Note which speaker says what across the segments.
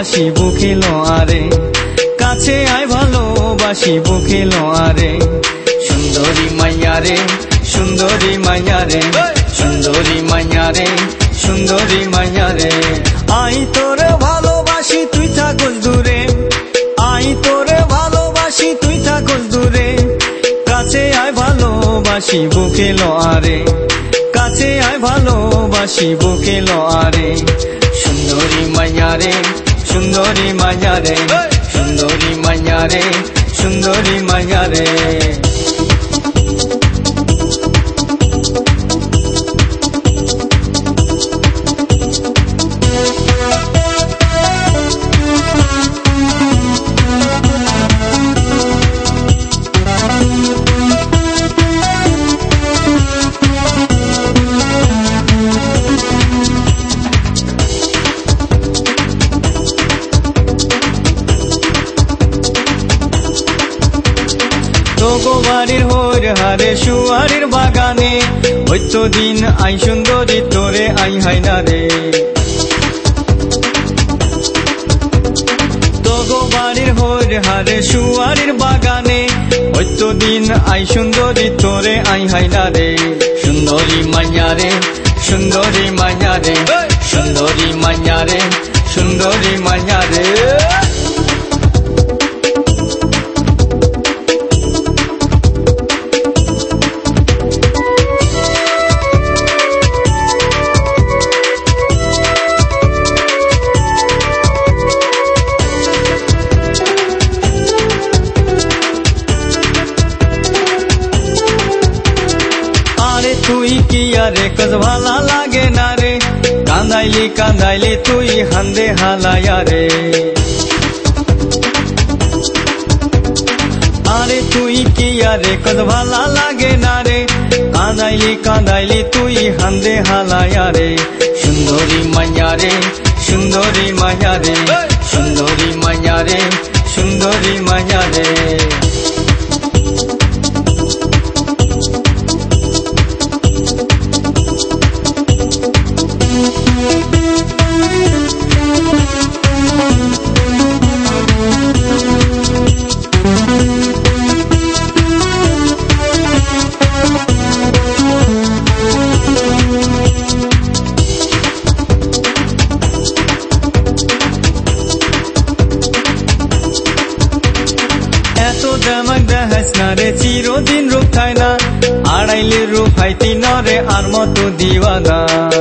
Speaker 1: ভালোবাসি বুকে লয়ারে কাছে আয় ভালোবাসি বুকে লয়ারে সুন্দরী মাইয়ারে সুন্দরী মাইয়ারে সুন্দরী মাইয়ারে সুন্দরী মাইয়ারে আই তোরে ভালোবাসি তুই থাকস দূরে আই তোরে ভালোবাসি তুই থাকস দূরে কাছে আয় ভালোবাসি বুকে লয়ারে কাছে আয় ভালোবাসি বুকে লয়ারে সুন্দরী মাইয়ারে সুন্দরী মাইয়ারে সুন্দরী মাইয়ারে সুন্দরী মাইয়ারে তোগো বাড়ির হইর হারে শুয়ারির বাগানে হইতো দিন আই সুন্দরী তোরে আই হাইনা রে তোগো বাড়ির হইর হারে শুয়ারির বাগানে হইতো দিন আই সুন্দরী তোরে আই হাইনা রে সুন্দরী মাইয়ারে সুন্দরী মাইয়ারে সুন্দরী মাইয়ারে সুন্দরী মাইয়ারে তুই কি আরে কজ ভালা লাগে না রে কান্দাইলি কান্দাইলি তুই হান্দে হালায়া রে আরে তুই কি আরে কজ ভালা লাগে না রে কান্দাইলি কান্দাইলি তুই হান্দে হালায়া রে সুন্দরী মাইয়ারে সুন্দরী মাইয়ারে সুন্দরী মাইয়ারে সুন্দরী মাইয়ারে দেমাক দেখাস না রে চিরদিন রূপ খায় না আড়াইলে রূপ হাইতি নরে আর মতো দিওয়ানা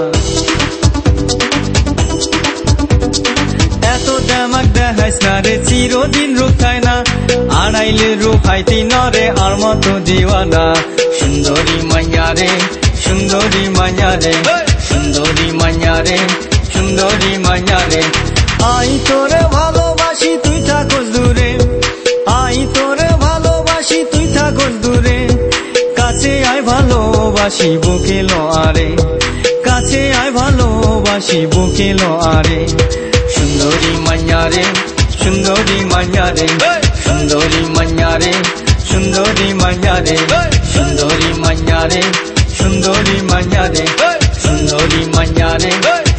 Speaker 1: এত দেমাক দেখাস না রে চিরদিন রূপ খায় না আড়াইলে রূপ হাইতি নরে আর মতো দিওয়ানা সুন্দরী মাইয়ারে সুন্দরী মাইয়ারে সুন্দরী মাইয়ারে সুন্দরী মাইয়ারে আই তোরে ভালোবাসি তুই থাকস দূরে আই তোরে ভালোবাসি তুই থাকস দূরে কাছে আয় ভালোবাসি বুকে লয়ারে কাছে আয় ভালোবাসি বুকে লয়ারে সুন্দরী মাইয়ারে সুন্দরী মাইয়ারে সুন্দরী মাইয়ারে সুন্দরী মাইয়ারে সুন্দরী মাইয়ারে সুন্দরী মাইয়ারে সুন্দরী মাইয়ারে